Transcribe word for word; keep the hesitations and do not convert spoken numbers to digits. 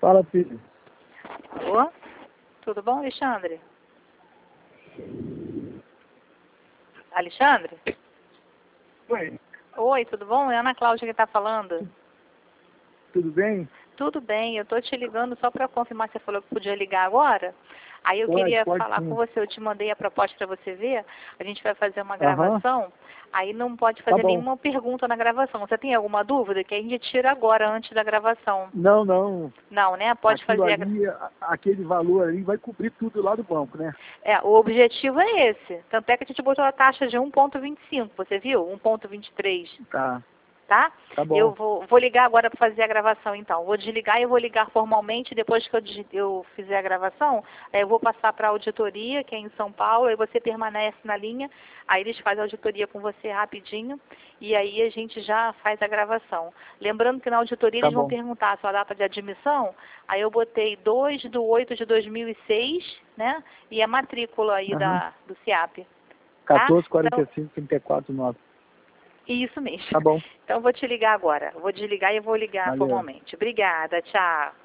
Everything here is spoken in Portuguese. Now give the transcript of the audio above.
Fala, filho. Alô? Tudo bom, Alexandre? Alexandre? Oi, Oi, tudo bom? É a Ana Cláudia que está falando. tudo bem? Tudo bem, eu estou te ligando só para confirmar que você falou que podia ligar agora. Aí eu Pode, queria pode falar sim. com você, eu te mandei a proposta para você ver. A gente vai fazer uma Aham. gravação, aí não pode Tá fazer bom. nenhuma pergunta na gravação. Você tem alguma dúvida? Que a gente tira agora, antes da gravação. Não, não. Não, né? Pode Aquilo fazer a gra- ali, a- aquele valor ali vai cobrir tudo lá do banco, né? É, o objetivo é esse. Tanto é que a gente botou a taxa de um vírgula vinte e cinco, você viu? um vírgula vinte e três. Tá, Tá? tá bom. Eu vou, vou ligar agora para fazer a gravação, então. Vou desligar e eu vou ligar formalmente. Depois que eu, digi- eu fizer a gravação, aí eu vou passar para a auditoria, que é em São Paulo, aí você permanece na linha, aí eles fazem a auditoria com você rapidinho, e aí a gente já faz a gravação. Lembrando que na auditoria Tá eles vão bom. perguntar a sua data de admissão, aí eu botei dois de oito de dois mil e seis, né? E a matrícula aí Aham. da, do SIAP. Tá? quatorze, quarenta Então, e cinco, trinta e quatro, nove. isso mesmo. Tá bom. Então, eu vou te ligar agora. Vou desligar e eu vou ligar Valeu. formalmente. Obrigada, tchau.